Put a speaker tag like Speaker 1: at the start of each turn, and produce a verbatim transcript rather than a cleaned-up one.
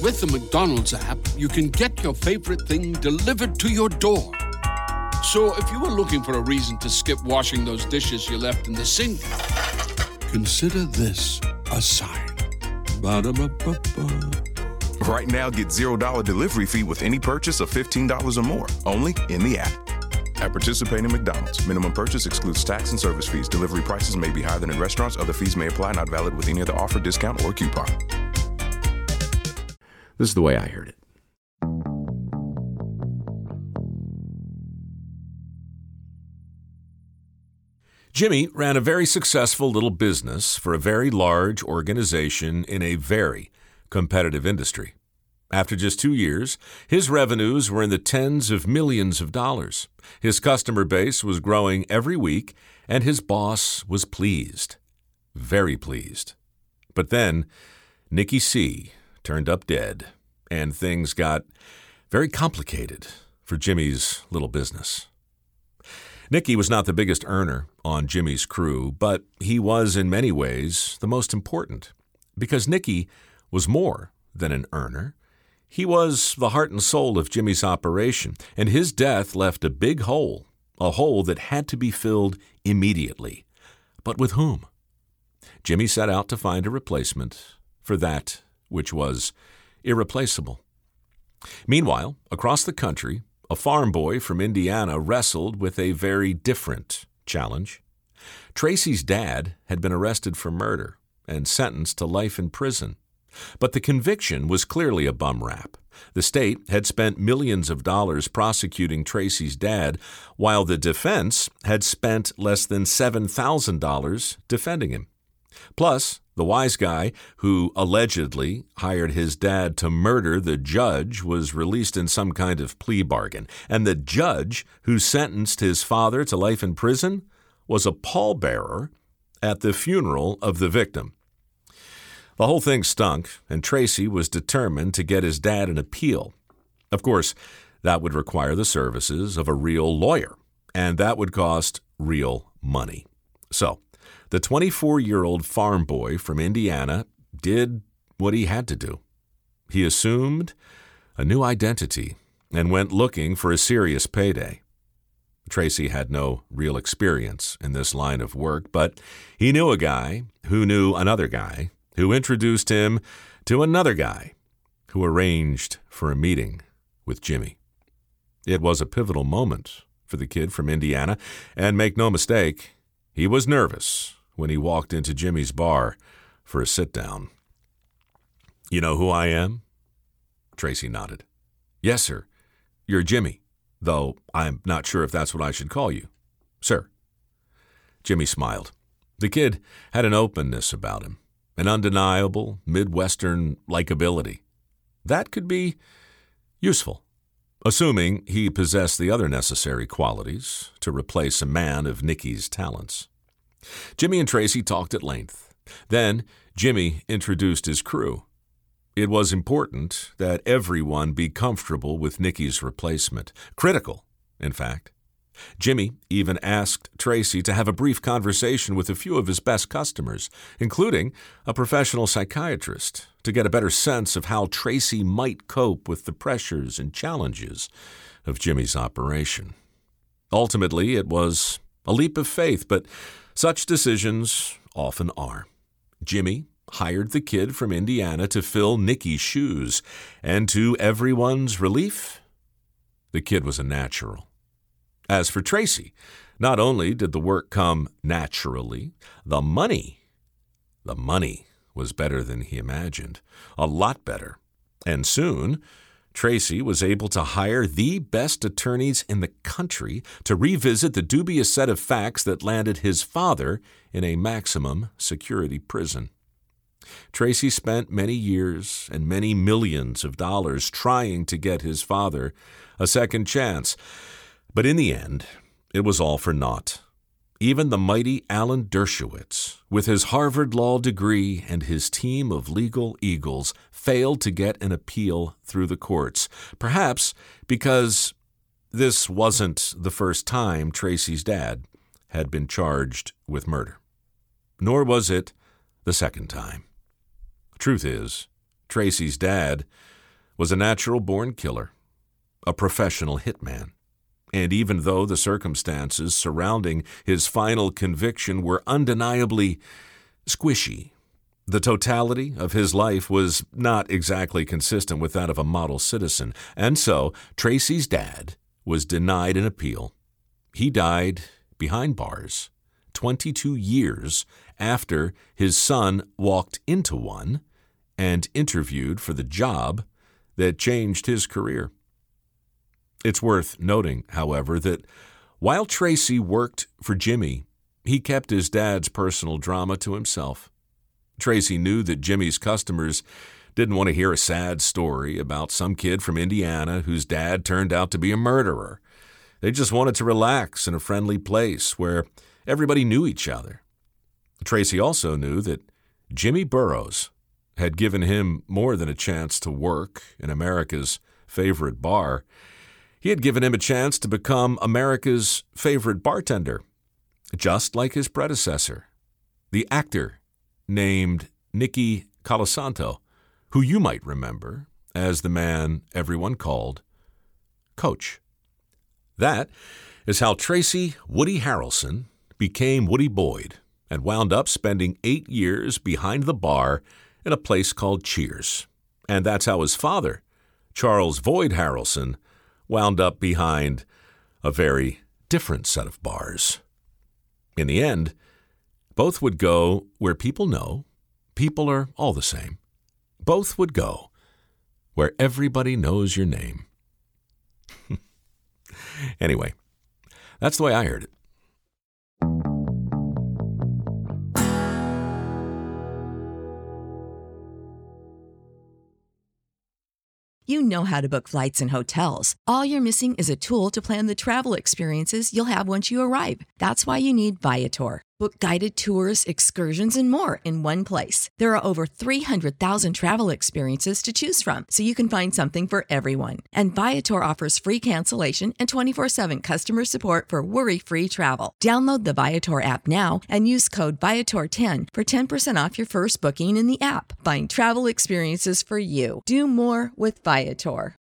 Speaker 1: With the McDonald's app, you can get your favorite thing delivered to your door. So if you were looking for a reason to skip washing those dishes you left in the sink, consider this a sign. Ba-da-ba-ba-ba.
Speaker 2: Right now, get zero dollar delivery fee with any purchase of fifteen dollars or more, only in the app. At participating McDonald's, minimum purchase excludes tax and service fees. Delivery prices may be higher than in restaurants. Other fees may apply, not valid with any other offer, discount, or coupon.
Speaker 3: This is the way I heard it. Jimmy ran a very successful little business for a very large organization in a very competitive industry. After just two years, his revenues were in the tens of millions of dollars. His customer base was growing every week, and his boss was pleased. Very pleased. But then, Nikki C. turned up dead, and things got very complicated for Jimmy's little business. Nikki was not the biggest earner on Jimmy's crew, but he was in many ways the most important, because Nikki was more than an earner. He was the heart and soul of Jimmy's operation, and his death left a big hole, a hole that had to be filled immediately. But with whom? Jimmy set out to find a replacement for that which was irreplaceable. Meanwhile, across the country, a farm boy from Indiana wrestled with a very different challenge. Tracy's dad had been arrested for murder and sentenced to life in prison. But the conviction was clearly a bum rap. The state had spent millions of dollars prosecuting Tracy's dad, while the defense had spent less than seven thousand dollars defending him. Plus, the wise guy who allegedly hired his dad to murder the judge was released in some kind of plea bargain, and the judge who sentenced his father to life in prison was a pallbearer at the funeral of the victim. The whole thing stunk, and Tracy was determined to get his dad an appeal. Of course, that would require the services of a real lawyer, and that would cost real money. So, the twenty-four-year-old farm boy from Indiana did what he had to do. He assumed a new identity and went looking for a serious payday. Tracy had no real experience in this line of work, but he knew a guy who knew another guy who introduced him to another guy who arranged for a meeting with Jimmy. It was a pivotal moment for the kid from Indiana, and make no mistake, he was nervous when he walked into Jimmy's bar for a sit-down. "You know who I am?" Tracy nodded. "Yes, sir. You're Jimmy, though I'm not sure if that's what I should call you." "Sir." Jimmy smiled. The kid had an openness about him, an undeniable Midwestern likability. That could be useful, assuming he possessed the other necessary qualities to replace a man of Nikki's talents. Jimmy and Tracy talked at length. Then Jimmy introduced his crew. It was important that everyone be comfortable with Nikki's replacement. Critical, in fact. Jimmy even asked Tracy to have a brief conversation with a few of his best customers, including a professional psychiatrist, to get a better sense of how Tracy might cope with the pressures and challenges of Jimmy's operation. Ultimately, it was a leap of faith, but such decisions often are. Jimmy hired the kid from Indiana to fill Nikki's shoes, and to everyone's relief, the kid was a natural. As for Tracy, not only did the work come naturally, the money, the money was better than he imagined, a lot better. And soon, Tracy was able to hire the best attorneys in the country to revisit the dubious set of facts that landed his father in a maximum security prison. Tracy spent many years and many millions of dollars trying to get his father a second chance. But in the end, it was all for naught. Even the mighty Alan Dershowitz, with his Harvard Law degree and his team of legal eagles, failed to get an appeal through the courts, perhaps because this wasn't the first time Tracy's dad had been charged with murder. Nor was it the second time. Truth is, Tracy's dad was a natural-born killer, a professional hitman. And even though the circumstances surrounding his final conviction were undeniably squishy, the totality of his life was not exactly consistent with that of a model citizen. And so Tracy's dad was denied an appeal. He died behind bars twenty-two years after his son walked into one and interviewed for the job that changed his career. It's worth noting, however, that while Tracy worked for Jimmy, he kept his dad's personal drama to himself. Tracy knew that Jimmy's customers didn't want to hear a sad story about some kid from Indiana whose dad turned out to be a murderer. They just wanted to relax in a friendly place where everybody knew each other. Tracy also knew that Jimmy Burrows had given him more than a chance to work in America's favorite bar. He had given him a chance to become America's favorite bartender, just like his predecessor, the actor named Nicky Colasanto, who you might remember as the man everyone called Coach. That is how Tracy Woody Harrelson became Woody Boyd and wound up spending eight years behind the bar in a place called Cheers. And that's how his father, Charles Void Harrelson, wound up behind a very different set of bars. In the end, both would go where people know people are all the same. Both would go where everybody knows your name. Anyway, that's the way I heard it.
Speaker 4: You know how to book flights and hotels. All you're missing is a tool to plan the travel experiences you'll have once you arrive. That's why you need Viator. Book guided tours, excursions, and more in one place. There are over three hundred thousand travel experiences to choose from, so you can find something for everyone. And Viator offers free cancellation and twenty-four seven customer support for worry-free travel. Download the Viator app now and use code Viator ten for ten percent off your first booking in the app. Find travel experiences for you. Do more with Viator.